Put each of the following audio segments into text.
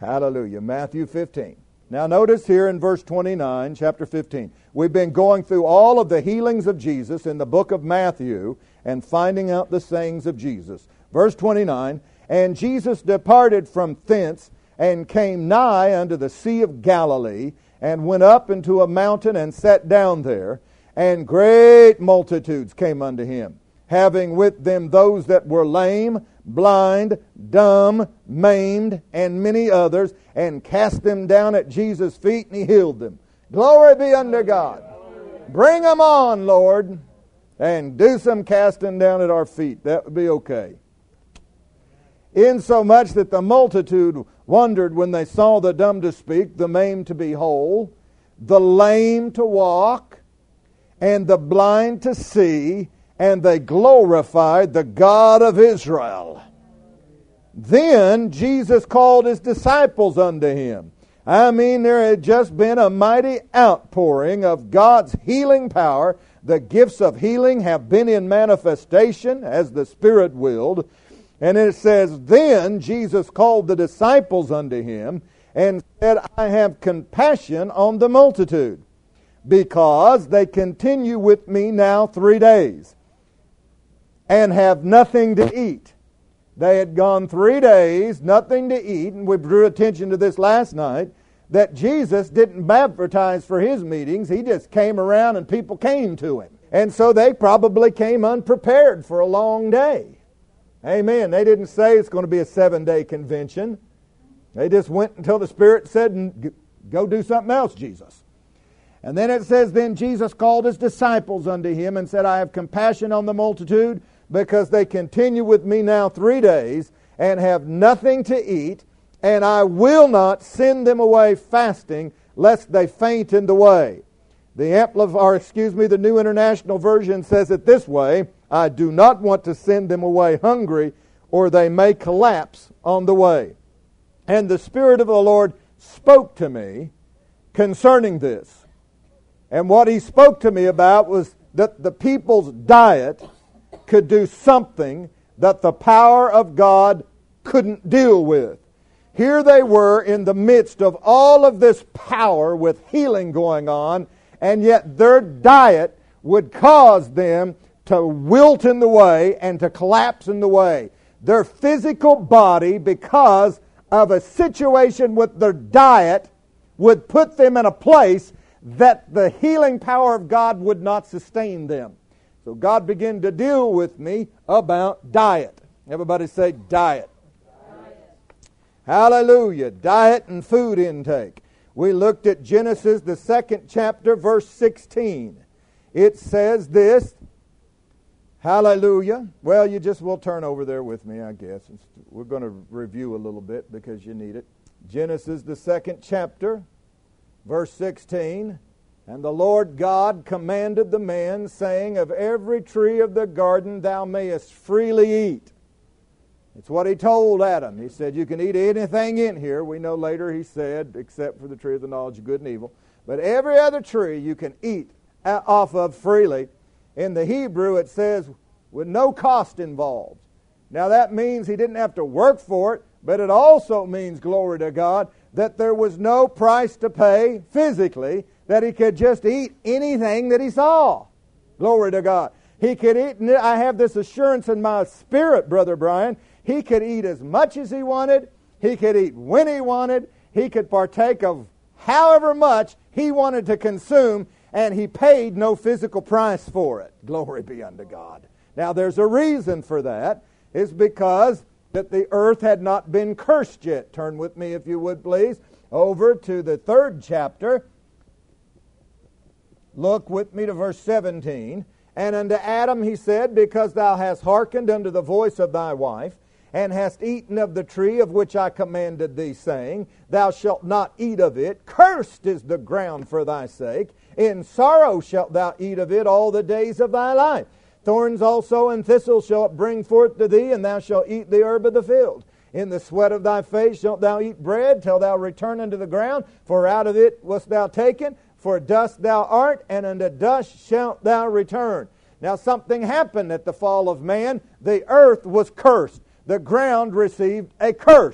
Hallelujah. Matthew 15. Now notice here in verse 29, chapter 15. We've been going through all of the healings of Jesus in the book of Matthew and finding out the sayings of Jesus. Verse 29, and Jesus departed from thence and came nigh unto the Sea of Galilee, and went up into a mountain and sat down there. And great multitudes came unto him, having with them those that were lame, blind, dumb, maimed, and many others, and cast them down at Jesus' feet, and he healed them. Glory be unto God. Bring them on, Lord, and do some casting down at our feet. That would be okay. Insomuch that the multitude wondered when they saw the dumb to speak, the maimed to be whole, the lame to walk, and the blind to see, and they glorified the God of Israel. Then Jesus called his disciples unto him. I mean, there had just been a mighty outpouring of God's healing power. The gifts of healing have been in manifestation as the Spirit willed. And it says, then Jesus called the disciples unto him and said, I have compassion on the multitude, because they continue with me now 3 days, and have nothing to eat. They had gone 3 days, nothing to eat, and we drew attention to this last night, that Jesus didn't advertise for his meetings. He just came around and people came to him. And so they probably came unprepared for a long day. Amen. They didn't say it's going to be a 7-day convention. They just went until the Spirit said, go do something else, Jesus. And then it says, then Jesus called his disciples unto him and said, I have compassion on the multitude, because they continue with me now 3 days, and have nothing to eat, and I will not send them away fasting, lest they faint in the way. The New International Version says it this way, I do not want to send them away hungry, or they may collapse on the way. And the Spirit of the Lord spoke to me concerning this. And what he spoke to me about was that the people's diet could do something that the power of God couldn't deal with. Here they were in the midst of all of this power with healing going on, and yet their diet would cause them to wilt in the way and to collapse in the way. Their physical body, because of a situation with their diet, would put them in a place that the healing power of God would not sustain them. So God began to deal with me about diet. Everybody say diet. Hallelujah. Diet and food intake. We looked at Genesis, the 2nd chapter, verse 16. It says this. Hallelujah. Well, you just will turn over there with me, I guess. We're going to review a little bit because you need it. Genesis, the 2nd chapter, verse 16. And the Lord God commanded the man, saying, of every tree of the garden thou mayest freely eat. It's what he told Adam. He said, you can eat anything in here. We know later he said, except for the tree of the knowledge of good and evil. But every other tree you can eat off of freely. In the Hebrew it says, with no cost involved. Now that means he didn't have to work for it, but it also means, glory to God, that there was no price to pay physically, that he could just eat anything that he saw. Glory to God. He could eat, and I have this assurance in my spirit, Brother Brian, he could eat as much as he wanted. He could eat when he wanted. He could partake of however much he wanted to consume, and he paid no physical price for it. Glory be unto God. Now there's a reason for that. It's because that the earth had not been cursed yet. Turn with me, if you would please, over to the 3rd chapter. Look with me to verse 17. And unto Adam he said, because thou hast hearkened unto the voice of thy wife, and hast eaten of the tree of which I commanded thee, saying, thou shalt not eat of it. Cursed is the ground for thy sake. In sorrow shalt thou eat of it all the days of thy life. Thorns also and thistles shall it bring forth to thee, and thou shalt eat the herb of the field. In the sweat of thy face shalt thou eat bread, till thou return unto the ground, for out of it wast thou taken. For dust thou art, and unto dust shalt thou return. Now something happened at the fall of man. The earth was cursed. The ground received a curse.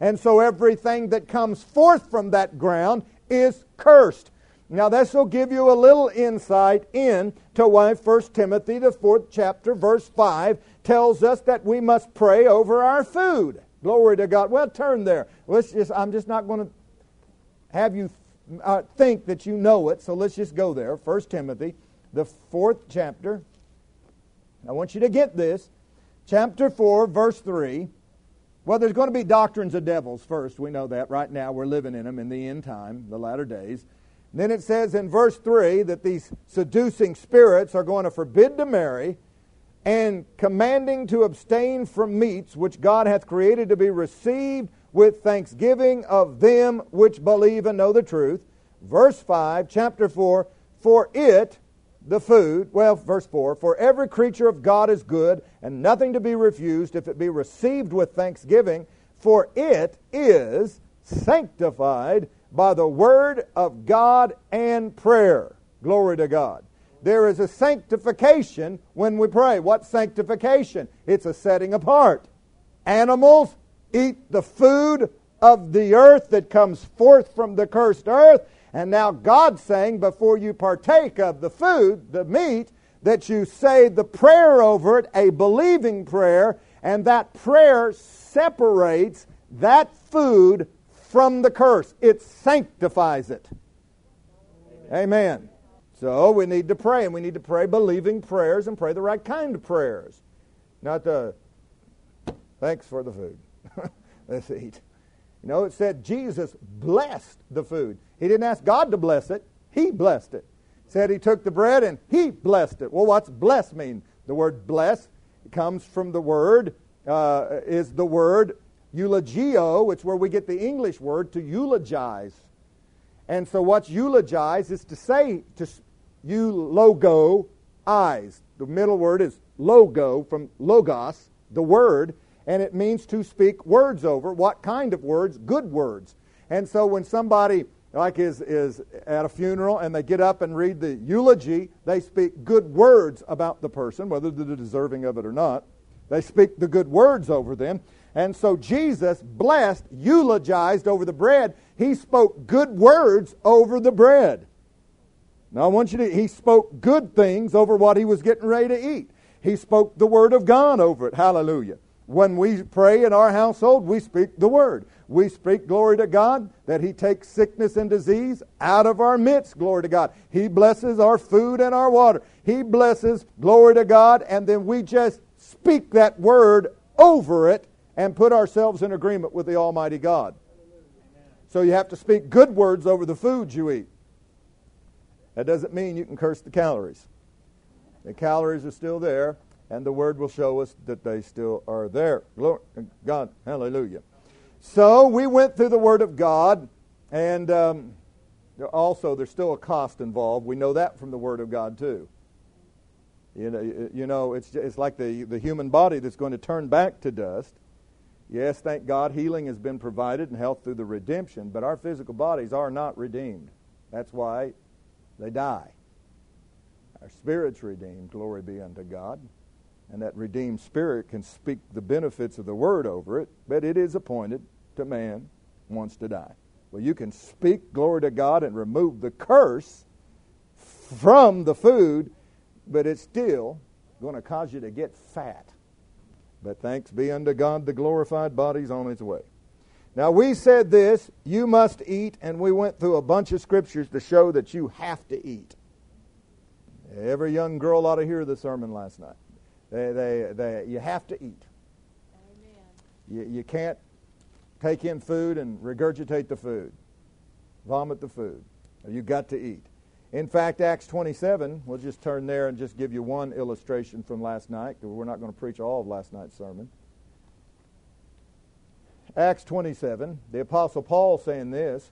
And so everything that comes forth from that ground is cursed. Now this will give you a little insight into why 1 Timothy, the 4th chapter, verse 5, tells us that we must pray over our food. Glory to God. Well, turn there. I'm just not going to have you think that you know it, so let's just go there. 1 Timothy, the 4th chapter. I want you to get this. Chapter 4, verse 3. Well, there's going to be doctrines of devils first. We know that right now. We're living in them in the end time, the latter days. Then it says in verse 3 that these seducing spirits are going to forbid to marry, and commanding to abstain from meats which God hath created to be received with thanksgiving of them which believe and know the truth. Verse 5, chapter 4, for it, the food, verse 4, for every creature of God is good, and nothing to be refused if it be received with thanksgiving, for it is sanctified by the word of God and prayer. Glory to God. There is a sanctification when we pray. What sanctification? It's a setting apart. Animals eat the food of the earth that comes forth from the cursed earth. And now God's saying, before you partake of the food, the meat, that you say the prayer over it, a believing prayer, and that prayer separates that food from the curse. It sanctifies it. Amen. So we need to pray, and we need to pray believing prayers and pray the right kind of prayers. Not the, thanks for the food. Let's eat. You know, it said Jesus blessed the food. He didn't ask God to bless it. He blessed it. It said He took the bread and He blessed it. Well, what's bless mean? The word bless comes from the word, is the word eulogio. It's where we get the English word to eulogize. And so what's eulogize is to say, to eulogo, eyes. The middle word is logo, from logos, the word, and it means to speak words over. What kind of words? Good words. And so when somebody like is at a funeral and they get up and read the eulogy, they speak good words about the person, whether they're deserving of it or not. They speak the good words over them. And so Jesus blessed, eulogized over the bread. He spoke good words over the bread. Now I want you to, He spoke good things over what He was getting ready to eat. He spoke the Word of God over it. Hallelujah. When we pray in our household, we speak the Word. We speak, glory to God, that He takes sickness and disease out of our midst, glory to God. He blesses our food and our water. He blesses, glory to God, and then we just speak that Word over it and put ourselves in agreement with the Almighty God. So you have to speak good words over the food you eat. That doesn't mean you can curse the calories. The calories are still there, and the Word will show us that they still are there. Glory to God. Hallelujah. So we went through the Word of God, and also there's still a cost involved. We know that from the Word of God too. You know, it's like the human body that's going to turn back to dust. Yes, thank God, healing has been provided and health through the redemption, but our physical bodies are not redeemed. That's why they die. Our spirit's redeemed, glory be unto God. And that redeemed spirit can speak the benefits of the Word over it, but it is appointed to man wants to die. Well, you can speak, glory to God, and remove the curse from the food, but it's still going to cause you to get fat. But thanks be unto God, the glorified body's on its way. Now we said this, you must eat, and we went through a bunch of scriptures to show that you have to eat. Every young girl ought to hear the sermon last night. You have to eat. Amen. You can't take in food and regurgitate the food, vomit the food. You've got to eat. In fact, Acts 27, we'll just turn there and just give you one illustration from last night, because we're not going to preach all of last night's sermon. Acts 27, the Apostle Paul saying this,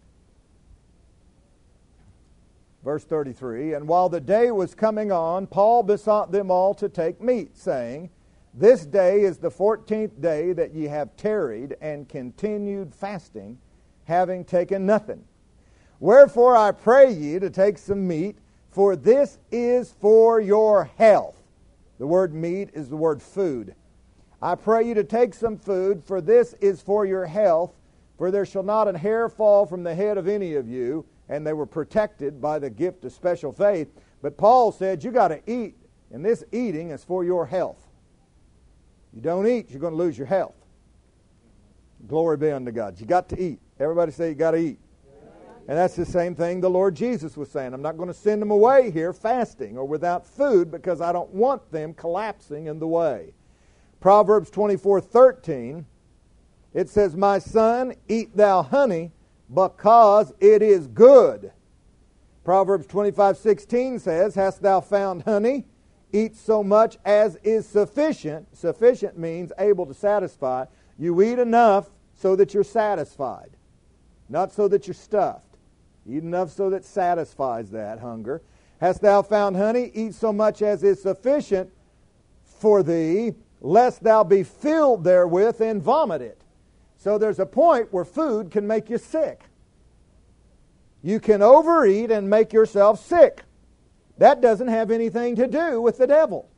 verse 33, and while the day was coming on, Paul besought them all to take meat, saying, this day is the 14th day that ye have tarried and continued fasting, having taken nothing. Wherefore I pray ye to take some meat, for this is for your health. The word meat is the word food. I pray you to take some food, for this is for your health, for there shall not an hair fall from the head of any of you. And they were protected by the gift of special faith. But Paul said, you got to eat, and this eating is for your health. You don't eat, you're going to lose your health. Glory be unto God. You got to eat. Everybody say you got to eat. And that's the same thing the Lord Jesus was saying. I'm not going to send them away here fasting or without food because I don't want them collapsing in the way. Proverbs 24:13, it says, my son, eat thou honey, because it is good. Proverbs 25:16 says, hast thou found honey? Eat so much as is sufficient. Sufficient means able to satisfy. You eat enough so that you're satisfied, not so that you're stuffed. Eat enough so that satisfies that hunger. Hast thou found honey? Eat so much as is sufficient for thee, lest thou be filled therewith and vomit it. So there's a point where food can make you sick. You can overeat and make yourself sick. That doesn't have anything to do with the devil.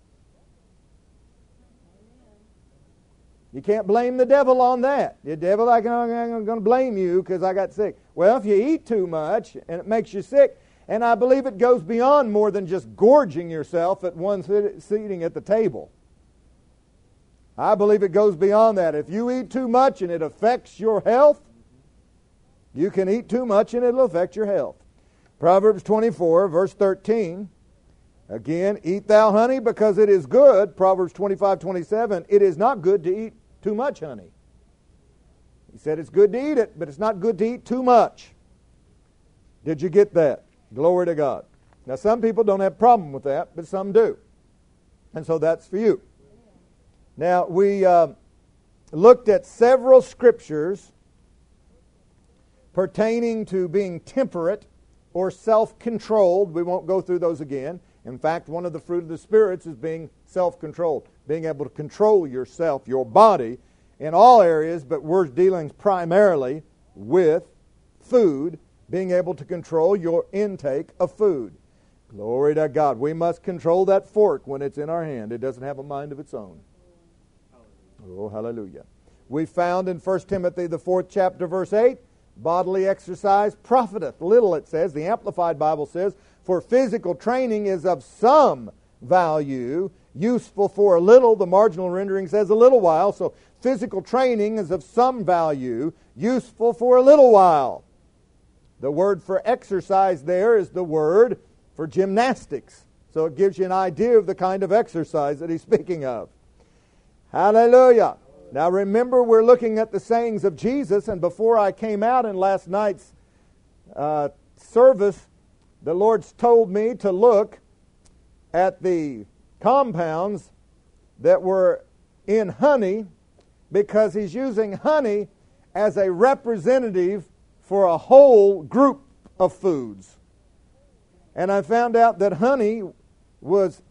You can't blame the devil on that. The devil, I'm going to blame you because I got sick. Well, if you eat too much and it makes you sick, and I believe it goes beyond more than just gorging yourself at one sitting at the table. I believe it goes beyond that. If you eat too much and it affects your health, you can eat too much and it'll affect your health. Proverbs 24, verse 13. Again, eat thou honey because it is good. Proverbs 25:27. It is not good to eat too much honey. He said it's good to eat it, but it's not good to eat too much. Did you get that? Glory to God. Now, some people don't have a problem with that, but some do. And so that's for you. Now, we looked at several scriptures pertaining to being temperate or self-controlled. We won't go through those again. In fact, one of the fruit of the spirits is being self-controlled, being able to control yourself, your body, in all areas, but we're dealing primarily with food, being able to control your intake of food. Glory to God. We must control that fork when it's in our hand. It doesn't have a mind of its own. Oh, hallelujah. We found in 1 Timothy, the 4th chapter, verse 8, bodily exercise profiteth little, it says. The Amplified Bible says, for physical training is of some value, useful for a little. The marginal rendering says a little while. So physical training is of some value, useful for a little while. The word for exercise there is the word for gymnastics. So it gives you an idea of the kind of exercise that he's speaking of. Hallelujah. Now remember, we're looking at the sayings of Jesus, and before I came out in last night's service, the Lord's told me to look at the compounds that were in honey, because he's using honey as a representative for a whole group of foods. And I found out that honey was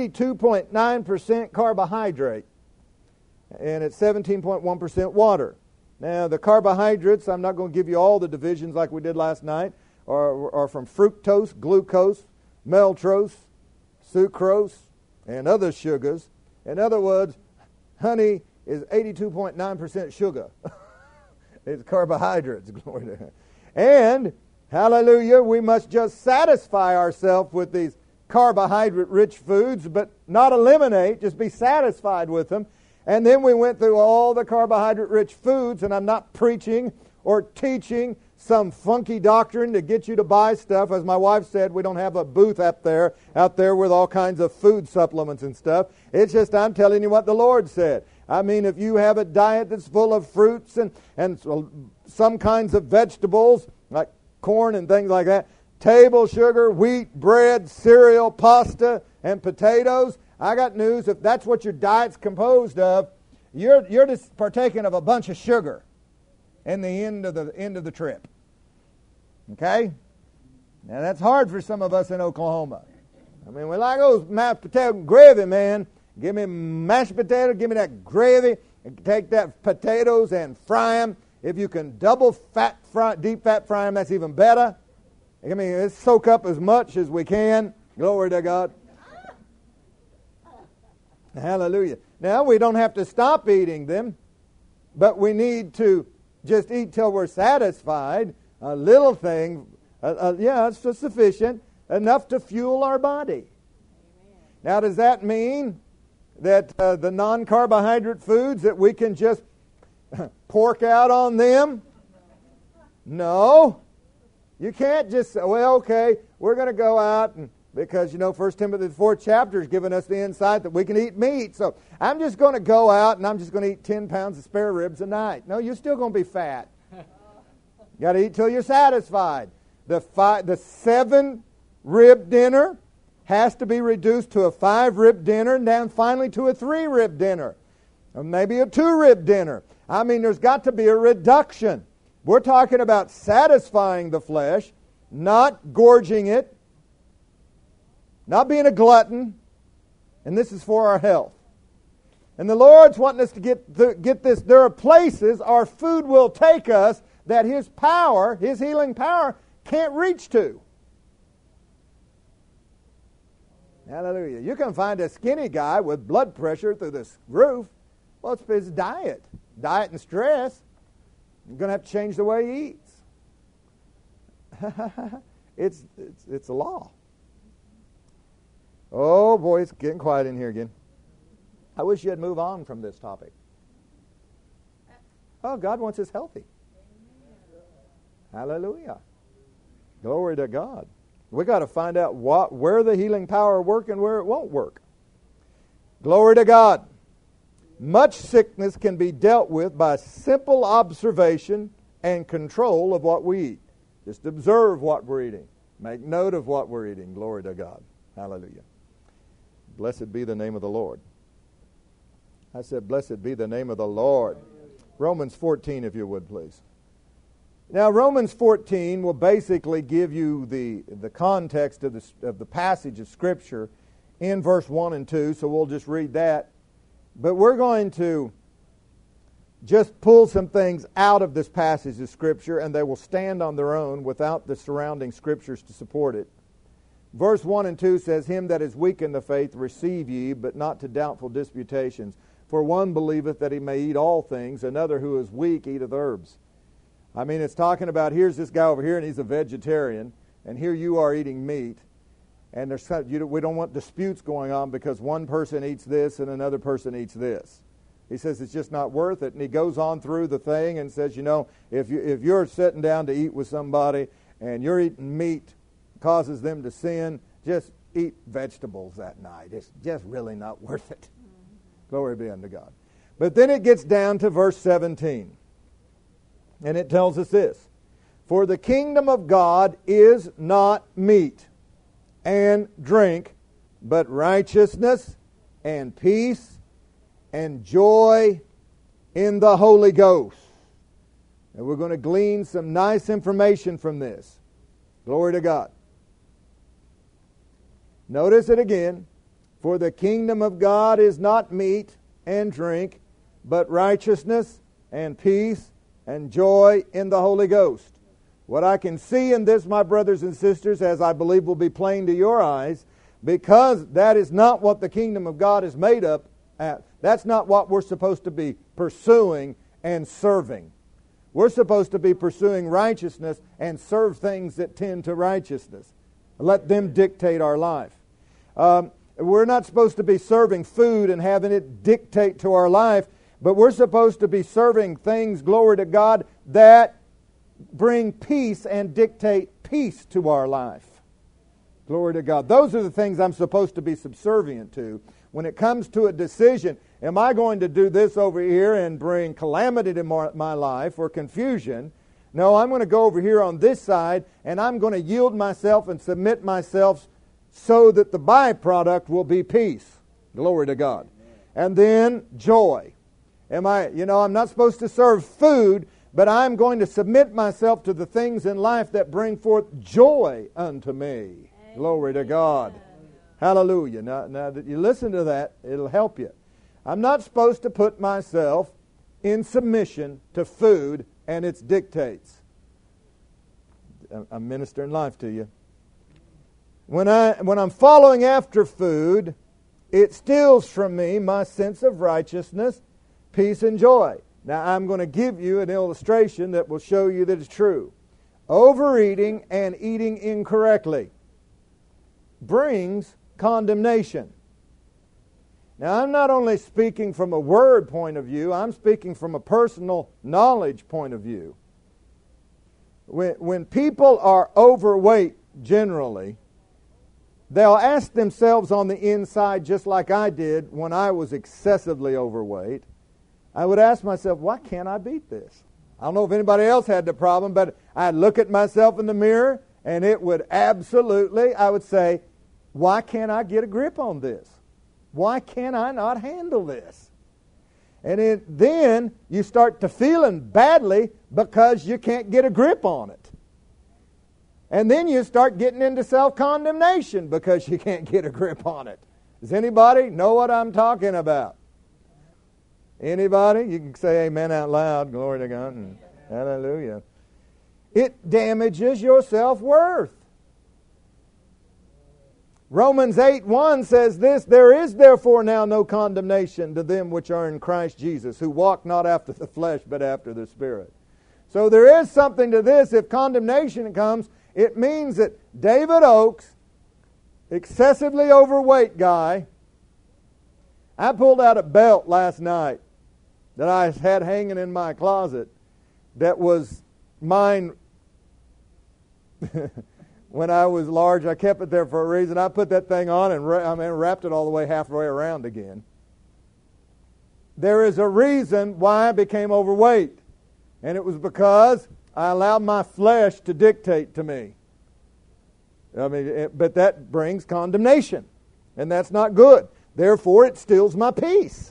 82.9% carbohydrate, and it's 17.1% water. Now, the carbohydrates, I'm not going to give you all the divisions like we did last night, are from fructose, glucose, maltose, sucrose, and other sugars. In other words, honey is 82.9% sugar. It's carbohydrates, glory to God. And, hallelujah, we must just satisfy ourselves with these carbohydrate-rich foods, but not eliminate, just be satisfied with them. And then we went through all the carbohydrate-rich foods, and I'm not preaching or teaching some funky doctrine to get you to buy stuff. As my wife said, we don't have a booth out there with all kinds of food supplements and stuff. It's just I'm telling you what the Lord said. I mean, if you have a diet that's full of fruits and some kinds of vegetables, like corn and things like that, table sugar, wheat, bread, cereal, pasta, and potatoes, I got news. If that's what your diet's composed of, you're just partaking of a bunch of sugar in the end of the trip. Okay? Now that's hard for some of us in Oklahoma. I mean, we like those mashed potato gravy, man. Give me mashed potato, give me that gravy, and take that potatoes and fry them. If you can deep fat fry them, that's even better. I mean, let's soak up as much as we can. Glory to God. Hallelujah. Now, we don't have to stop eating them, but we need to just eat till we're satisfied. A little thing, it's sufficient, enough to fuel our body. Now, does that mean that the non-carbohydrate foods, that we can just pork out on them? No. You can't just say, well, okay, we're going to go out, and because, 1 Timothy the 4th chapter has given us the insight that we can eat meat. So I'm just going to go out and I'm just going to eat 10 pounds of spare ribs a night. No, you're still going to be fat. You got to eat till you're satisfied. The 7-rib dinner has to be reduced to a 5-rib dinner, and then finally to a 3-rib dinner, or maybe a 2-rib dinner. I mean, there's got to be a reduction. We're talking about satisfying the flesh, not gorging it, not being a glutton, and this is for our health. And the Lord's wanting us to get this. There are places our food will take us that His power, His healing power, can't reach to. Hallelujah. You can find a skinny guy with blood pressure through the roof. Well, it's his diet. Diet and stress. You're going to have to change the way he eats. It's a law. Oh, boy, it's getting quiet in here again. I wish you'd move on from this topic. Oh, God wants us healthy. Hallelujah. Glory to God. We got to find out where the healing power will work and where it won't work. Glory to God. Much sickness can be dealt with by simple observation and control of what we eat. Just observe what we're eating. Make note of what we're eating. Glory to God. Hallelujah. Blessed be the name of the Lord. I said, blessed be the name of the Lord. Romans 14, if you would, please. Now, Romans 14 will basically give you the context of the passage of Scripture in verse 1 and 2, so we'll just read that. But we're going to just pull some things out of this passage of Scripture, and they will stand on their own without the surrounding Scriptures to support it. Verse 1 and 2 says, Him that is weak in the faith receive ye, but not to doubtful disputations. For one believeth that he may eat all things, another who is weak eateth herbs. I mean, it's talking about, here's this guy over here, and he's a vegetarian, and here you are eating meat. And we don't want disputes going on because one person eats this and another person eats this. He says it's just not worth it. And he goes on through the thing and says, if you're sitting down to eat with somebody and you're eating meat causes them to sin, just eat vegetables that night. It's just really not worth it. Glory be unto God. But then it gets down to verse 17. And it tells us this. For the kingdom of God is not meat and drink, but righteousness and peace and joy in the Holy Ghost. And we're going to glean some nice information from this. Glory to God. Notice it again. For the kingdom of God is not meat and drink, but righteousness and peace and joy in the Holy Ghost. What I can see in this, my brothers and sisters, as I believe will be plain to your eyes, because that is not what the kingdom of God is made up at. That's not what we're supposed to be pursuing and serving. We're supposed to be pursuing righteousness and serve things that tend to righteousness. Let them dictate our life. We're not supposed to be serving food and having it dictate to our life, but we're supposed to be serving things, glory to God, that bring peace and dictate peace to our life. Glory to God. Those are the things I'm supposed to be subservient to. When it comes to a decision, am I going to do this over here and bring calamity to my life or confusion? No, I'm going to go over here on this side and I'm going to yield myself and submit myself so that the byproduct will be peace. Glory to God. And then joy. I'm not supposed to serve food, but I'm going to submit myself to the things in life that bring forth joy unto me. Amen. Glory to God. Hallelujah. Now that you listen to that, it'll help you. I'm not supposed to put myself in submission to food and its dictates. I'm ministering life to you. When I'm following after food, it steals from me my sense of righteousness, peace, and joy. Now, I'm going to give you an illustration that will show you that it's true. Overeating and eating incorrectly brings condemnation. Now, I'm not only speaking from a word point of view, I'm speaking from a personal knowledge point of view. When people are overweight, generally, they'll ask themselves on the inside, just like I did when I was excessively overweight, I would ask myself, why can't I beat this? I don't know if anybody else had the problem, but I'd look at myself in the mirror, and it would absolutely, I would say, why can't I get a grip on this? Why can I not handle this? And then you start to feeling badly because you can't get a grip on it. And then you start getting into self-condemnation because you can't get a grip on it. Does anybody know what I'm talking about? Anybody? You can say amen out loud. Glory to God. And hallelujah. It damages your self-worth. Romans 8:1 says this, there is therefore now no condemnation to them which are in Christ Jesus, who walk not after the flesh, but after the Spirit. So there is something to this. If condemnation comes, it means that David Oakes, excessively overweight guy, I pulled out a belt last night that I had hanging in my closet that was mine when I was large. I kept it there for a reason. I put that thing on and wrapped it all the way halfway around again. There is a reason why I became overweight, and it was because I allowed my flesh to dictate to me. But that brings condemnation, and that's not good. Therefore, it steals my peace.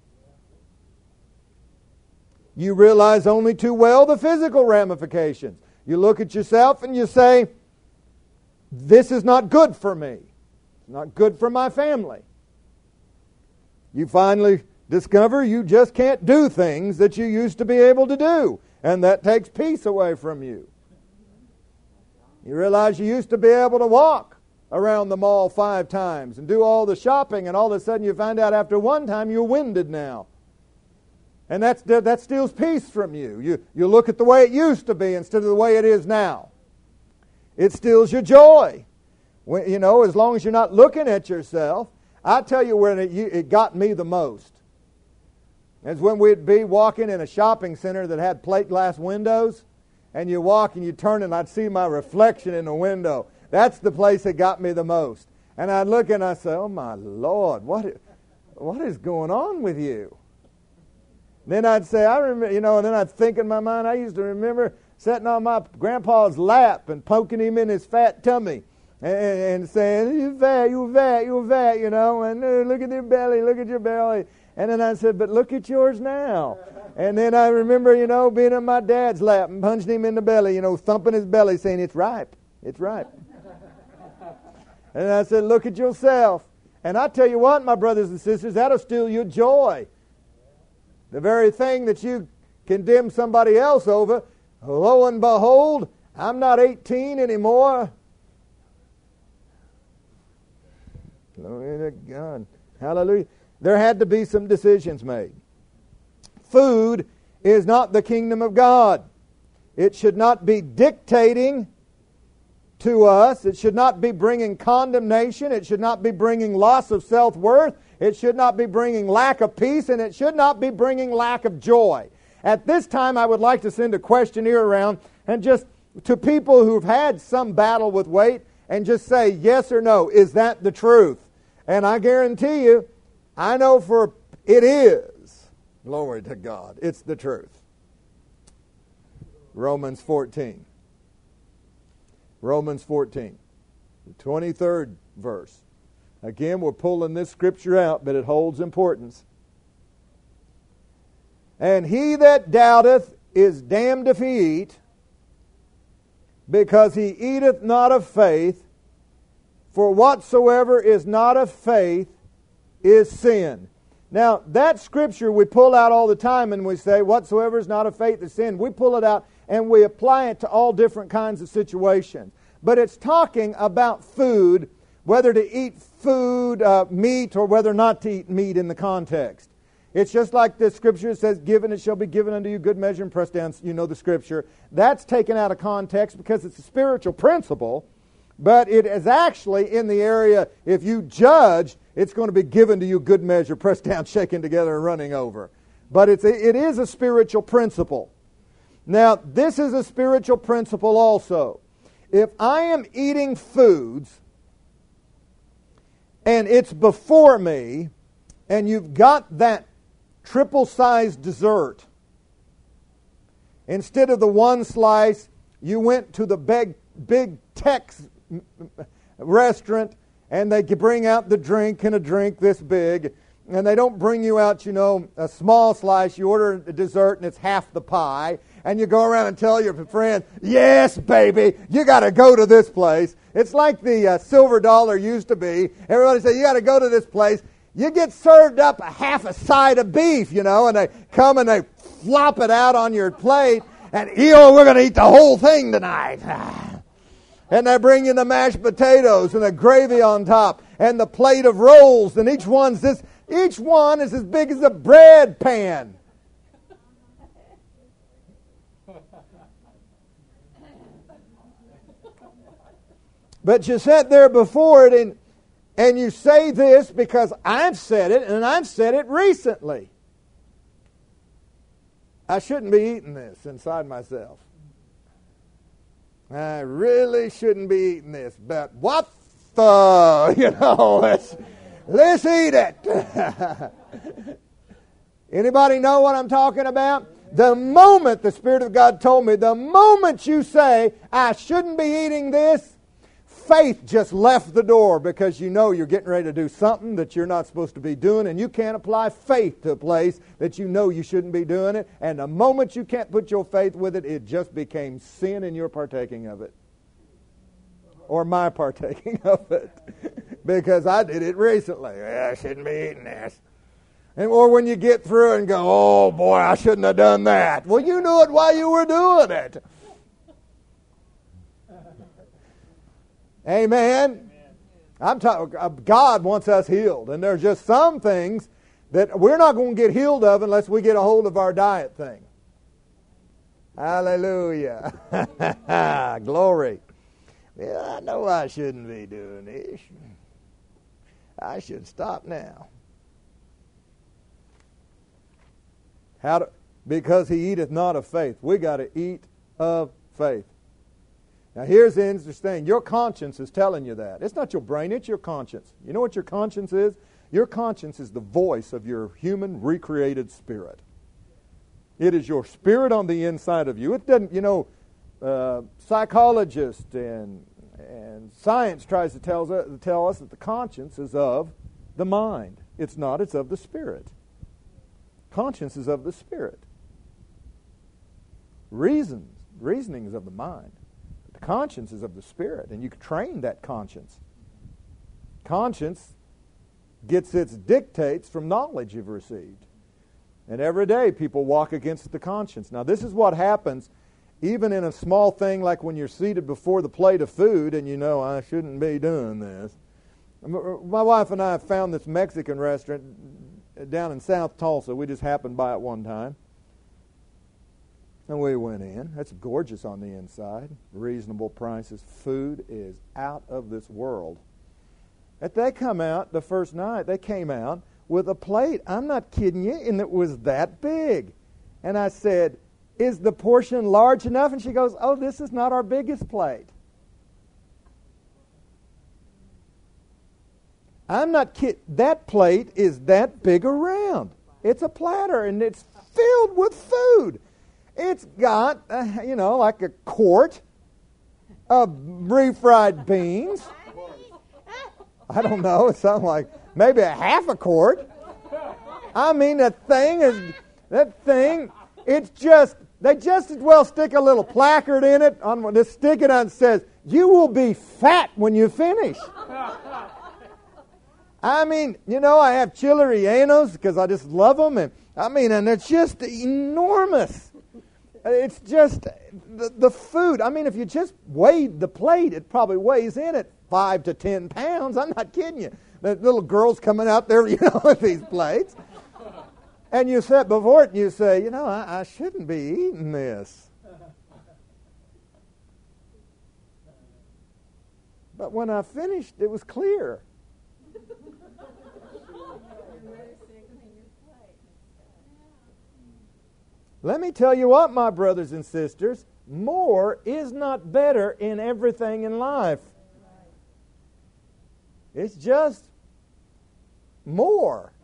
You realize only too well the physical ramifications. You look at yourself and you say, this is not good for me. It's not good for my family. You finally discover you just can't do things that you used to be able to do, and that takes peace away from you. You realize you used to be able to walk around the mall 5 times and do all the shopping, and all of a sudden you find out after one time you're winded now. And that steals peace from you. You look at the way it used to be instead of the way it is now. It steals your joy. As long as you're not looking at yourself. I tell you where it got me the most. It's when we'd be walking in a shopping center that had plate glass windows, and you walk and you turn and I'd see my reflection in the window. That's the place that got me the most. And I'd look and I'd say, oh my Lord, what is going on with you? Then I'd say, I remember, and then I'd think in my mind, I used to remember sitting on my grandpa's lap and poking him in his fat tummy and saying, you fat, and look at your belly, look at your belly. And then I said, but look at yours now. And then I remember, being on my dad's lap and punching him in the belly, thumping his belly saying, it's ripe, it's ripe. And I said, look at yourself. And I tell you what, my brothers and sisters, that'll steal your joy. The very thing that you condemn somebody else over, lo and behold, I'm not 18 anymore. Glory to God. Hallelujah. There had to be some decisions made. Food is not the kingdom of God. It should not be dictating to us. It should not be bringing condemnation. It should not be bringing loss of self-worth. It should not be bringing lack of peace, and it should not be bringing lack of joy. At this time, I would like to send a questionnaire around and just to people who've had some battle with weight and just say yes or no. Is that the truth? And I guarantee you, I know for it is. Glory to God. It's the truth. Romans 14. Romans 14. The 23rd verse. Again, we're pulling this scripture out, but it holds importance. And he that doubteth is damned if he eat, because he eateth not of faith. For whatsoever is not of faith is sin. Now, that scripture we pull out all the time and we say, whatsoever is not of faith is sin. We pull it out and we apply it to all different kinds of situations. But it's talking about food whether to eat food, meat, or whether not to eat meat in the context. It's just like the Scripture says, given it shall be given unto you, good measure and pressed down. You know the Scripture. That's taken out of context because it's a spiritual principle, but it is actually in the area, if you judge, it's going to be given to you good measure, pressed down, shaken together, and running over. But it is a spiritual principle. Now, this is a spiritual principle also. If I am eating foods and it's before me, and you've got that triple-sized dessert, instead of the one slice, you went to the big Tex restaurant, and they bring out the drink and a drink this big, and they don't bring you out, a small slice. You order a dessert, and it's half the pie, and you go around and tell your friend, yes, baby, you got to go to this place. It's like the silver dollar used to be. Everybody said, you got to go to this place. You get served up a half a side of beef, and they come and they flop it out on your plate, and, we're going to eat the whole thing tonight. And they bring you the mashed potatoes and the gravy on top and the plate of rolls, and each one is as big as a bread pan. But you sit there before it and you say this because I've said it, and I've said it recently. I shouldn't be eating this inside myself. I really shouldn't be eating this, but what the, let's eat it. Anybody know what I'm talking about? The moment the Spirit of God told me, the moment you say, I shouldn't be eating this, faith just left the door, because you're getting ready to do something that you're not supposed to be doing, and you can't apply faith to a place that you shouldn't be doing it. And the moment you can't put your faith with it, it just became sin, and you're partaking of it. Or my partaking of it. Because I did it recently. I shouldn't be eating this. Or when you get through and go, oh boy, I shouldn't have done that. Well, you knew it while you were doing it. Amen. I'm talking. God wants us healed, and there's just some things that we're not going to get healed of unless we get a hold of our diet thing. Hallelujah. Glory. Well, I know I shouldn't be doing this. I should stop now. Because he eateth not of faith. We got to eat of faith. Now here's the interesting thing. Your conscience is telling you that. It's not your brain, it's your conscience. You know what your conscience is? Your conscience is the voice of your human recreated spirit. It is your spirit on the inside of you. It doesn't, psychologists and science tries to tell us that the conscience is of the mind. It's not, it's of the spirit. Conscience is of the spirit. Reasoning is of the mind. The conscience is of the spirit, and you can train that conscience. Conscience gets its dictates from knowledge you've received. And every day people walk against the conscience. Now this is what happens even in a small thing like when you're seated before the plate of food and I shouldn't be doing this. My wife and I found this Mexican restaurant down in South Tulsa. We just happened by it one time. And we went in. It's gorgeous on the inside. Reasonable prices. Food is out of this world. But they come out the first night. They came out with a plate. I'm not kidding you. And it was that big. And I said, is the portion large enough? And she goes, oh, this is not our biggest plate. I'm not kidding. That plate is that big around. It's a platter and it's filled with food. It's got, like a quart of refried beans. I don't know. It sounds like maybe a half a quart. I mean, it's just, they just as well stick a little placard in it. Just stick it on, it says, you will be fat when you finish. I mean, I have chile rellenos because I just love them. And it's just enormous. It's just the food. I mean, if you just weighed the plate, it probably weighs in at 5 to 10 pounds. I'm not kidding you. The little girls coming out there, with these plates. And you sit before it and you say, I shouldn't be eating this. But when I finished, it was clear. Let me tell you what, my brothers and sisters, more is not better in everything in life. It's just more.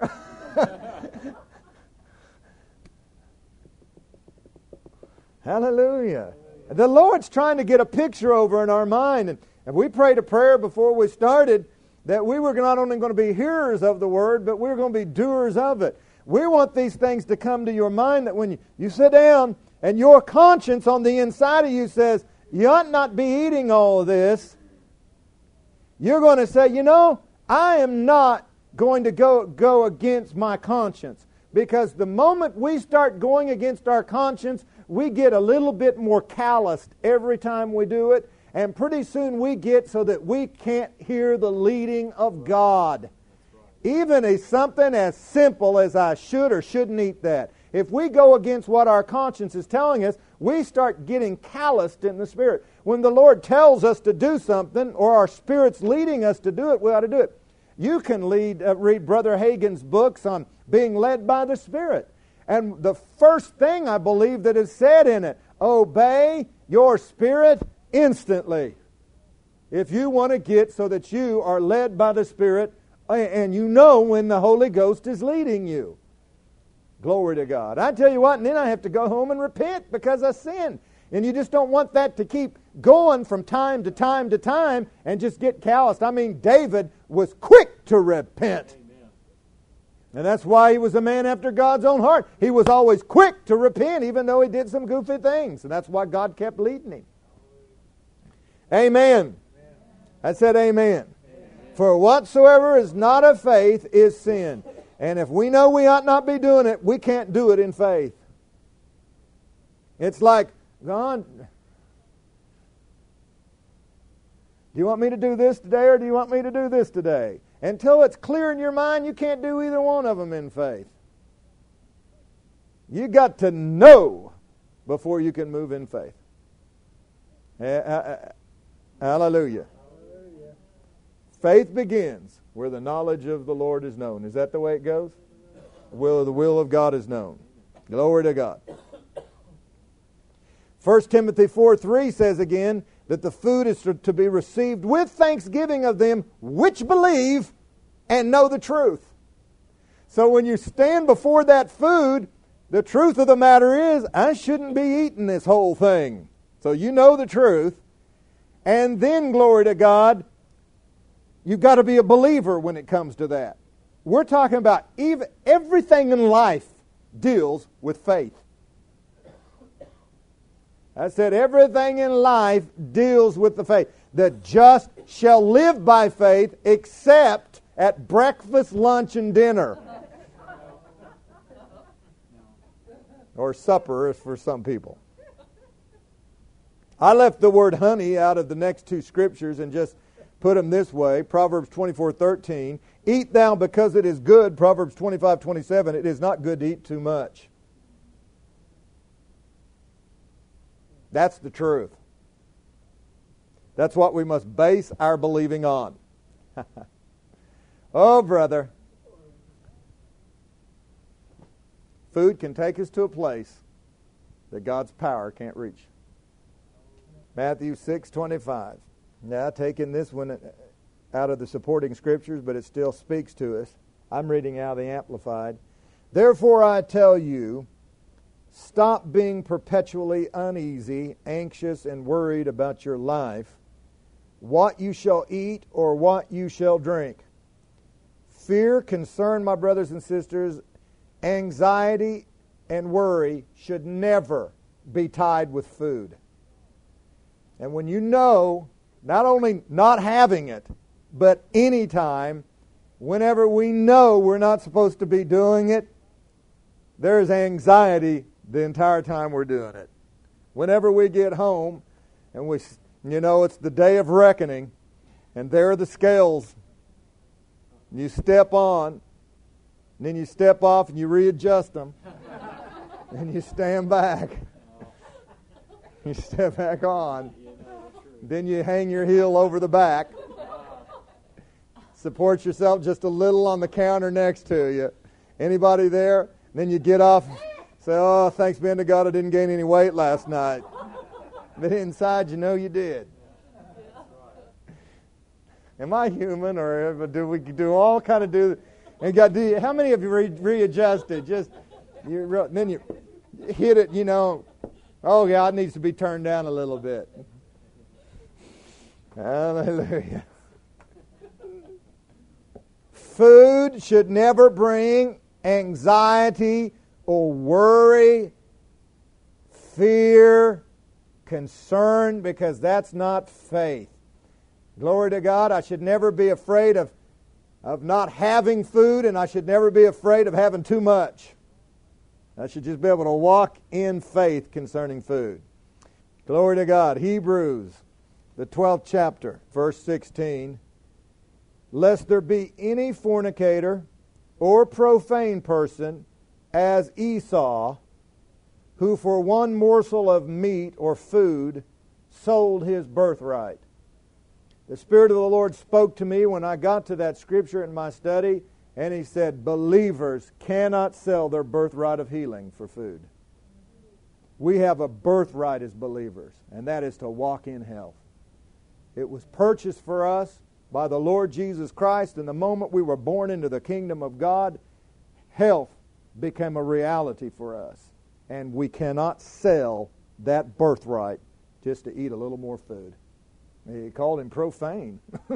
Hallelujah. The Lord's trying to get a picture over in our mind. And we prayed a prayer before we started that we were not only going to be hearers of the Word, but we were going to be doers of it. We want these things to come to your mind that when you sit down and your conscience on the inside of you says, you ought not be eating all of this, you're going to say, I am not going to go against my conscience. Because the moment we start going against our conscience, we get a little bit more calloused every time we do it. And pretty soon we get so that we can't hear the leading of God. Even something as simple as I should or shouldn't eat that. If we go against what our conscience is telling us, we start getting calloused in the spirit. When the Lord tells us to do something, or our spirit's leading us to do it, we ought to do it. You can read Brother Hagin's books on being led by the Spirit. And the first thing I believe that is said in it, obey your spirit instantly. If you want to get so that you are led by the Spirit, and you know when the Holy Ghost is leading you. Glory to God. I tell you what, and then I have to go home and repent because I sinned. And you just don't want that to keep going from time to time to time and just get calloused. I mean, David was quick to repent. Amen. And that's why he was a man after God's own heart. He was always quick to repent even though he did some goofy things. And that's why God kept leading him. Amen. I said amen. For whatsoever is not of faith is sin. And if we know we ought not be doing it, we can't do it in faith. It's like, God, do you want me to do this today or do you want me to do this today? Until it's clear in your mind, you can't do either one of them in faith. You got to know before you can move in faith. Hallelujah. Faith begins where the knowledge of the Lord is known. Is that the way it goes? The will of God is known. Glory to God. 1 Timothy 4:3 says again that the food is to be received with thanksgiving of them which believe and know the truth. So when you stand before that food, the truth of the matter is, I shouldn't be eating this whole thing. So you know the truth. And then, glory to God, you've got to be a believer when it comes to that. We're talking about everything in life deals with faith. I said everything in life deals with the faith. The just shall live by faith except at breakfast, lunch, and dinner. Or supper for some people. I left the word honey out of the next two scriptures and just put them this way. Proverbs 24:13. Eat thou because it is good. Proverbs 25:27. It is not good to eat too much. That's the truth. That's what we must base our believing on. Oh, brother. Food can take us to a place that God's power can't reach. Matthew 6:25. Now, taking this one out of the supporting scriptures, but it still speaks to us. I'm reading out of the Amplified. Therefore I tell you, stop being perpetually uneasy, anxious, and worried about your life, what you shall eat or what you shall drink. Fear, concern, my brothers and sisters, anxiety, and worry should never be tied with food. And when you know, not only not having it, but any time, whenever we know we're not supposed to be doing it, there is anxiety the entire time we're doing it. Whenever we get home, and it's the day of reckoning, and there are the scales. You step on, and then you step off, and you readjust them, and you stand back. You step back on. Then you hang your heel over the back. Support yourself just a little on the counter next to you. Anybody there? Then you get off. Say, oh, thanks be unto God I didn't gain any weight last night. But inside you know you did. Am I human, or do we do all kind of do? And God, how many of you readjusted? Then you hit it. Oh, yeah, it needs to be turned down a little bit. Hallelujah. Food should never bring anxiety or worry, fear, concern, because that's not faith. Glory to God. I should never be afraid of not having food, and I should never be afraid of having too much. I should just be able to walk in faith concerning food. Glory to God. Hebrews, the 12th chapter, verse 16. Lest there be any fornicator or profane person as Esau, who for one morsel of meat or food sold his birthright. The Spirit of the Lord spoke to me when I got to that scripture in my study, and He said, believers cannot sell their birthright of healing for food. We have a birthright as believers, and that is to walk in health. It was purchased for us by the Lord Jesus Christ, and the moment we were born into the kingdom of God, health became a reality for us. And we cannot sell that birthright just to eat a little more food. He called him profane.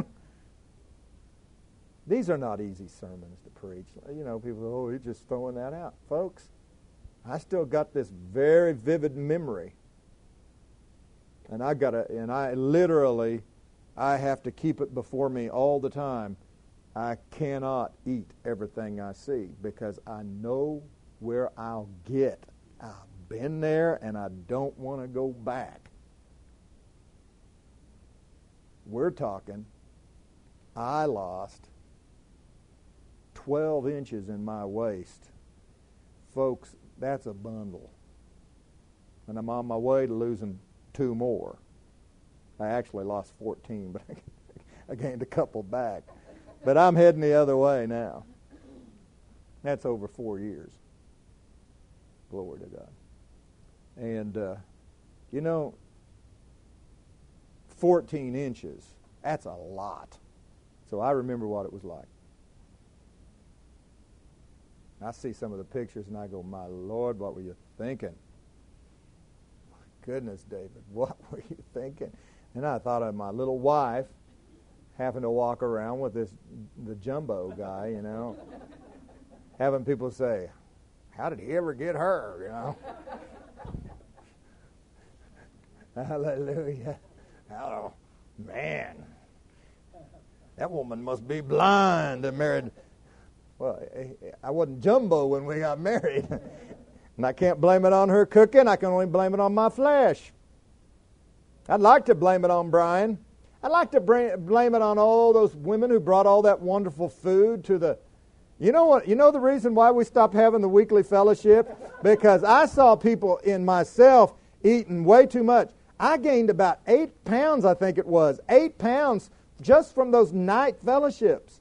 These are not easy sermons to preach. People go, oh, he's just throwing that out. Folks, I still got this very vivid memory. And I have to keep it before me all the time. I cannot eat everything I see because I know where I'll get. I've been there and I don't want to go back. We're talking, I lost 12 inches in my waist. Folks, that's a bundle. And I'm on my way to losing 2 more. I actually lost 14, but I gained a couple back. But I'm heading the other way now. That's over 4 years. Glory to God. And, 14 inches, that's a lot. So I remember what it was like. I see some of the pictures and I go, my Lord, what were you thinking? My goodness, David, what were you thinking? And I thought of my little wife having to walk around with the jumbo guy, having people say, how did he ever get her, Hallelujah. Oh, man. That woman must be blind and married. Well, I wasn't jumbo when we got married. And I can't blame it on her cooking. I can only blame it on my flesh. I'd like to blame it on Brian. I'd like to blame it on all those women who brought all that wonderful food to the... You know what? You know the reason why we stopped having the weekly fellowship? Because I saw people in myself eating way too much. I gained about 8 pounds, I think it was. 8 pounds just from those night fellowships.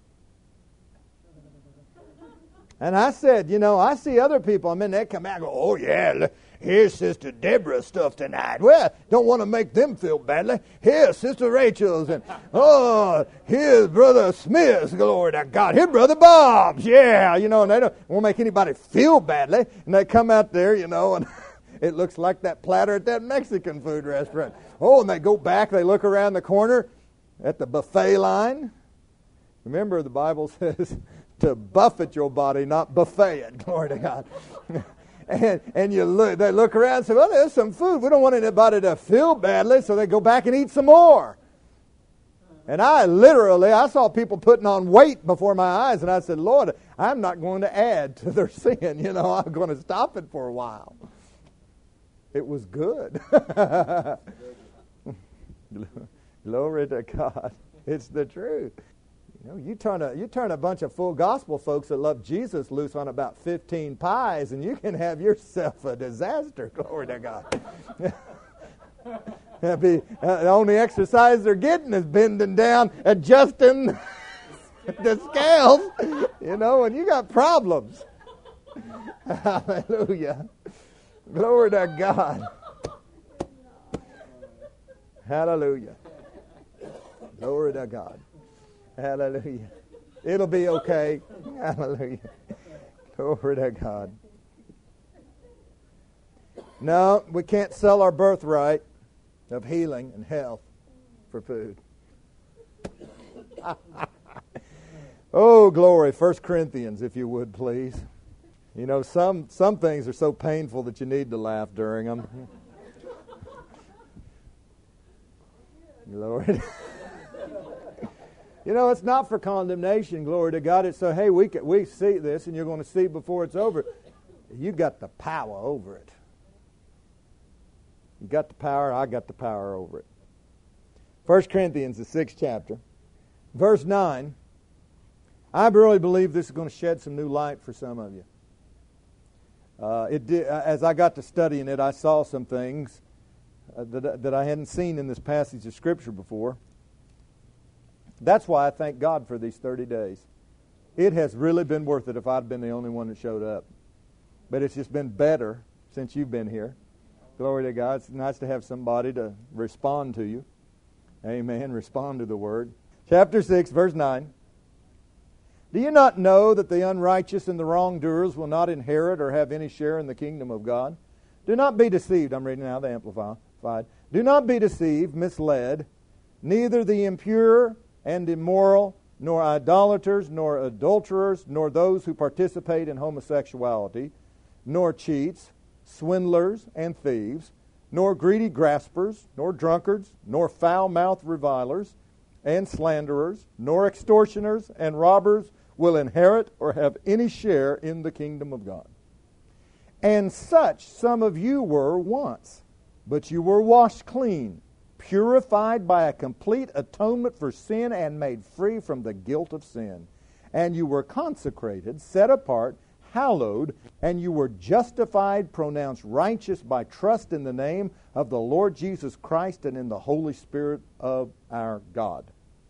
And I said, I see other people, they come out and go, oh yeah, here's Sister Deborah's stuff tonight. Well, don't want to make them feel badly. Here's Sister Rachel's, and here's Brother Smith's, glory to God. Here's Brother Bob's, yeah, and they don't want to make anybody feel badly. And they come out there, and it looks like that platter at that Mexican food restaurant. Oh, and they go back, they look around the corner at the buffet line. Remember, the Bible says to buffet your body, not buffet it. Glory to God. and they look around and say, well, there's some food. We don't want anybody to feel badly, so they go back and eat some more. And I saw people putting on weight before my eyes, and I said, Lord, I'm not going to add to their sin. I'm going to stop it for a while. It was good. Glory to God. It's the truth. You know, you turn a bunch of full gospel folks that love Jesus loose on about 15 pies, and you can have yourself a disaster. Glory to God. The only exercise they're getting is bending down, adjusting the scales, you know, and you got problems. Hallelujah. Glory to God. Hallelujah. Glory to God. Hallelujah. It'll be okay. Hallelujah. Glory to God. No, we can't sell our birthright of healing and health for food. Oh, glory. 1 Corinthians, if you would, please. You know, some things are so painful that you need to laugh during them. Lord. You know, it's not for condemnation, glory to God. It's so, hey, we see this, and you're going to see before it's over. You got the power over it. You got the power, I got the power over it. 1 Corinthians, the 6th chapter, verse 9. I really believe this is going to shed some new light for some of you. As I got to studying it, I saw some things that I hadn't seen in this passage of Scripture before. That's why I thank God for these 30 days. It has really been worth it if I'd been the only one that showed up. But it's just been better since you've been here. Glory to God. It's nice to have somebody to respond to you. Amen. Respond to the Word. Chapter 6, verse 9. Do you not know that the unrighteous and the wrongdoers will not inherit or have any share in the kingdom of God? Do not be deceived. I'm reading now the Amplified. Do not be deceived, misled. Neither the impure and immoral, nor idolaters, nor adulterers, nor those who participate in homosexuality, nor cheats, swindlers, and thieves, nor greedy graspers, nor drunkards, nor foul-mouthed revilers, and slanderers, nor extortioners and robbers will inherit or have any share in the kingdom of God. And such some of you were once, but you were washed clean, purified by a complete atonement for sin, and made free from the guilt of sin. And you were consecrated, set apart, hallowed, and you were justified, pronounced righteous by trust in the name of the Lord Jesus Christ and in the Holy Spirit of our God.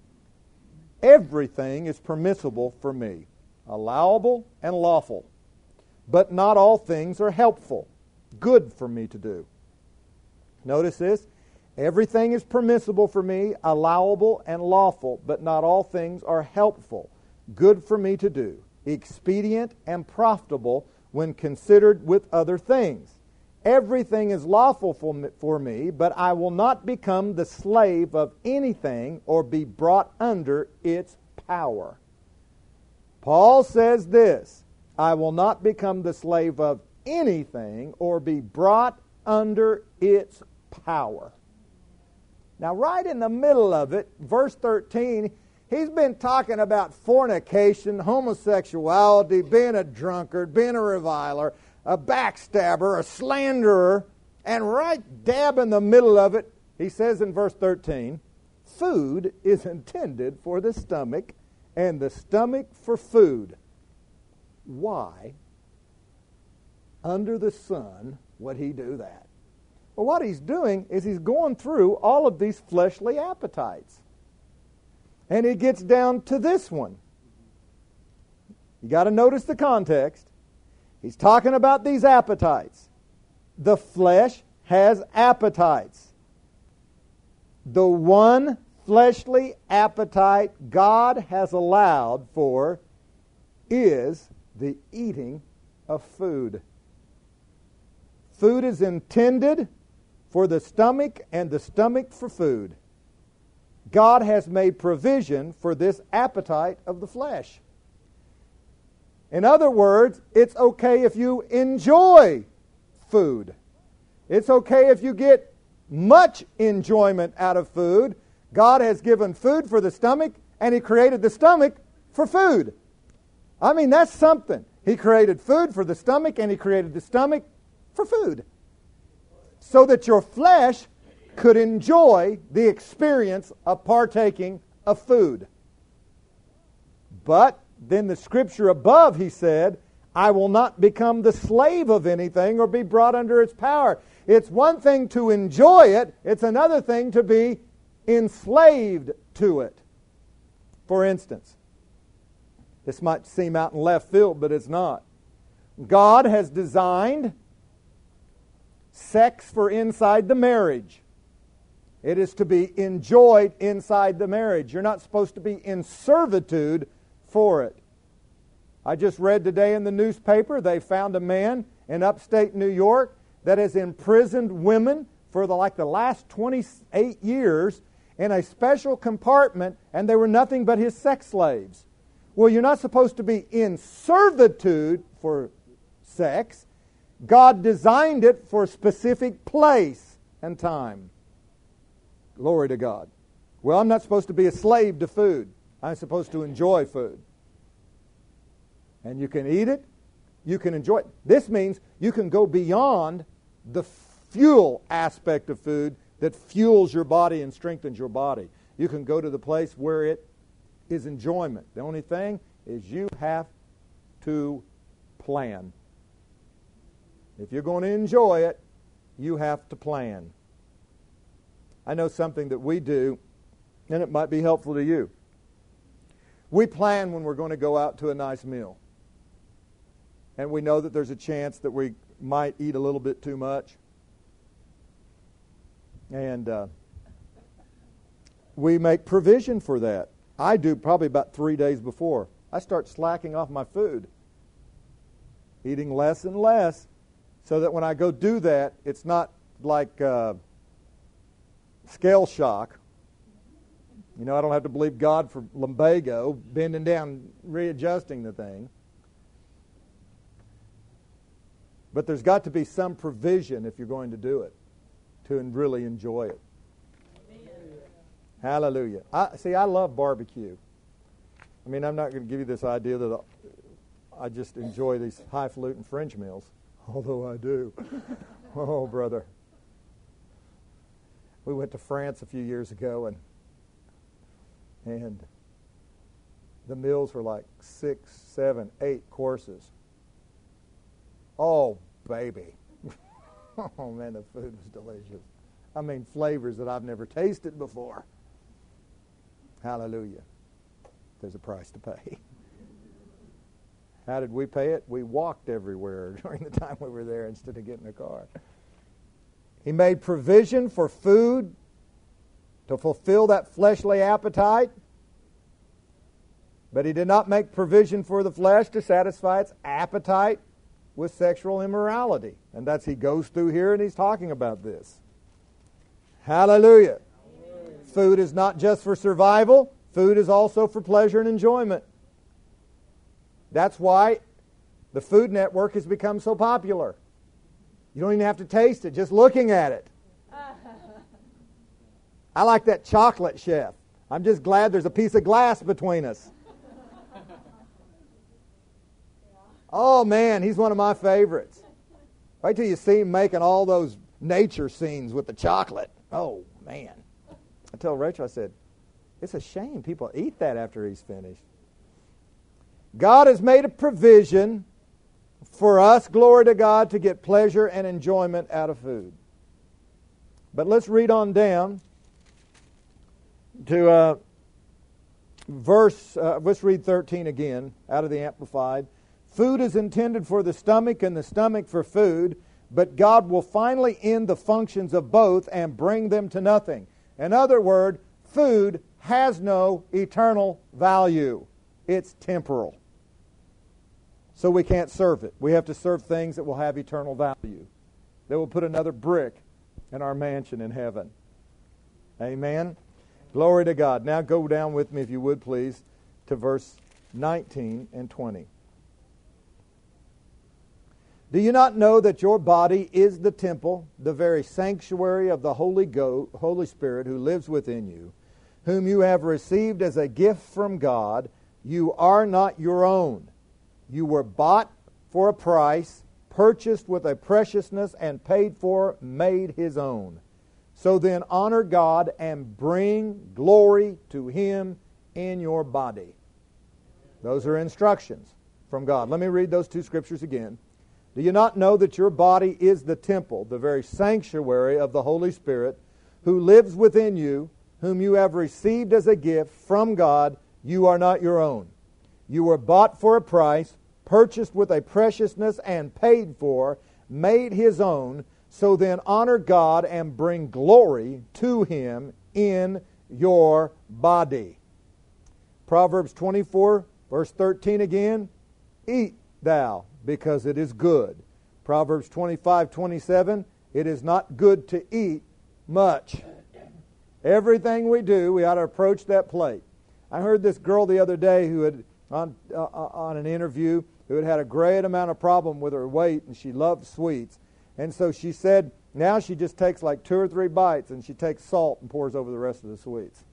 Everything is permissible for me, allowable and lawful, but not all things are helpful, good for me to do. Notice this. Everything is permissible for me, allowable and lawful, but not all things are helpful, good for me to do, expedient and profitable when considered with other things. Everything is lawful for me, but I will not become the slave of anything or be brought under its power. Paul says this, I will not become the slave of anything or be brought under its power. Now, right in the middle of it, verse 13, he's been talking about fornication, homosexuality, being a drunkard, being a reviler, a backstabber, a slanderer, and right dab in the middle of it, he says in verse 13, food is intended for the stomach, and the stomach for food. Why, under the sun, would he do that? Well, what he's doing is he's going through all of these fleshly appetites. And he gets down to this one. You got to notice the context. He's talking about these appetites. The flesh has appetites. The one fleshly appetite God has allowed for is the eating of food. Food is intended for the stomach and the stomach for food. God has made provision for this appetite of the flesh. In other words, it's okay if you enjoy food. It's okay if you get much enjoyment out of food. God has given food for the stomach, and He created the stomach for food. I mean, that's something. He created food for the stomach, and He created the stomach for food. so that your flesh could enjoy the experience of partaking of food. But then the scripture above, he said, I will not become the slave of anything or be brought under its power. It's one thing to enjoy it. It's another thing to be enslaved to it. For instance, this might seem out in left field, but it's not. God has designed sex for inside the marriage. It is to be enjoyed inside the marriage. You're not supposed to be in servitude for it. I just read today in the newspaper they found a man in upstate New York that has imprisoned women for the last 28 years in a special compartment, and they were nothing but his sex slaves. Well, you're not supposed to be in servitude for sex. God designed it for a specific place and time. Glory to God. Well, I'm not supposed to be a slave to food. I'm supposed to enjoy food. And you can eat it, you can enjoy it. This means you can go beyond the fuel aspect of food that fuels your body and strengthens your body. You can go to the place where it is enjoyment. The only thing is you have to plan. If you're going to enjoy it, you have to plan. I know something that we do, and it might be helpful to you. We plan when we're going to go out to a nice meal. And we know that there's a chance that we might eat a little bit too much. And we make provision for that. I do probably about 3 days before. I start slacking off my food. Eating less and less, so that when I go do that, it's not like scale shock. You know, I don't have to believe God for lumbago, bending down, readjusting the thing. But there's got to be some provision if you're going to do it, to really enjoy it. Amen. Hallelujah. I love barbecue. I mean, I'm not going to give you this idea that I just enjoy these highfalutin French meals, although I do. Oh, brother. We went to France a few years ago, and the meals were like 6, 7, 8 courses. Oh, baby. Oh, man, the food was delicious. I mean, flavors that I've never tasted before. Hallelujah. There's a price to pay. How did we pay it? We walked everywhere during the time we were there instead of getting a car. He made provision for food to fulfill that fleshly appetite, but he did not make provision for the flesh to satisfy its appetite with sexual immorality. And that's, he goes through here and he's talking about this. Hallelujah. Amen. Food is not just for survival. Food is also for pleasure and enjoyment. That's why the Food Network has become so popular. You don't even have to taste it, just looking at it. I like that chocolate chef. I'm just glad there's a piece of glass between us. Oh, man, he's one of my favorites. Wait till you see him making all those nature scenes with the chocolate. Oh, man. I told Rachel, I said, it's a shame people eat that after he's finished. God has made a provision for us, glory to God, to get pleasure and enjoyment out of food. But let's read on down to let's read 13 again, out of the Amplified. Food is intended for the stomach and the stomach for food, but God will finally end the functions of both and bring them to nothing. In other words, food has no eternal value. It's temporal. So we can't serve it. We have to serve things that will have eternal value, that will put another brick in our mansion in heaven. Amen? Glory to God. Now go down with me, if you would, please, to verse 19 and 20. Do you not know that your body is the temple, the very sanctuary of the Holy Spirit who lives within you, whom you have received as a gift from God? You are not your own. You were bought for a price. purchased with a preciousness and paid for, made His own. So then honor God and bring glory to Him in your body. Those are instructions from God. Let me read those two scriptures again. Do you not know that your body is the temple, the very sanctuary of the Holy Spirit, who lives within you, whom you have received as a gift from God? You are not your own. You were bought for a price, purchased with a preciousness and paid for, made His own. So then honor God and bring glory to Him in your body. Proverbs 24, verse 13 again. Eat thou, because it is good. Proverbs 25:27. It is not good to eat much. Everything we do, we ought to approach that plate. I heard this girl the other day who had, on an interview, who had a great amount of problem with her weight, and she loved sweets. And so she said now she just takes like 2 or 3 bites, and she takes salt and pours over the rest of the sweets.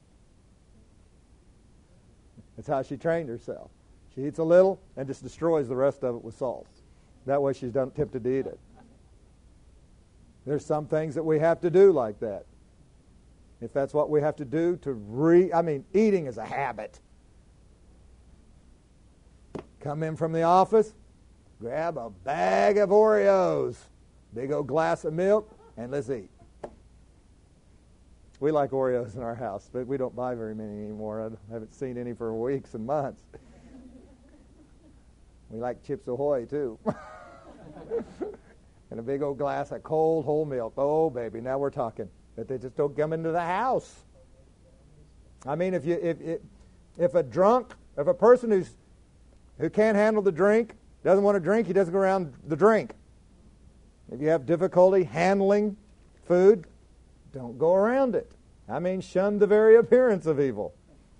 That's how she trained herself. She eats a little and just destroys the rest of it with salt. That way she's tempted to eat it. There's some things that we have to do like that. If that's what we have to do to eating is a habit. Come in from the office, grab a bag of Oreos, big old glass of milk, and let's eat. We like Oreos in our house, but we don't buy very many anymore. I haven't seen any for weeks and months. We like Chips Ahoy, too. And a big old glass of cold whole milk. Oh, baby, now we're talking. But they just don't come into the house. I mean, if a person who can't handle the drink, doesn't want to drink, he doesn't go around the drink. If you have difficulty handling food, don't go around it. I mean, shun the very appearance of evil.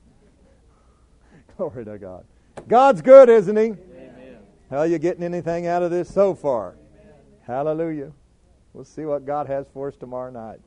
Glory to God. God's good, isn't He? Amen. Are you getting anything out of this so far? Amen. Hallelujah. We'll see what God has for us tomorrow night.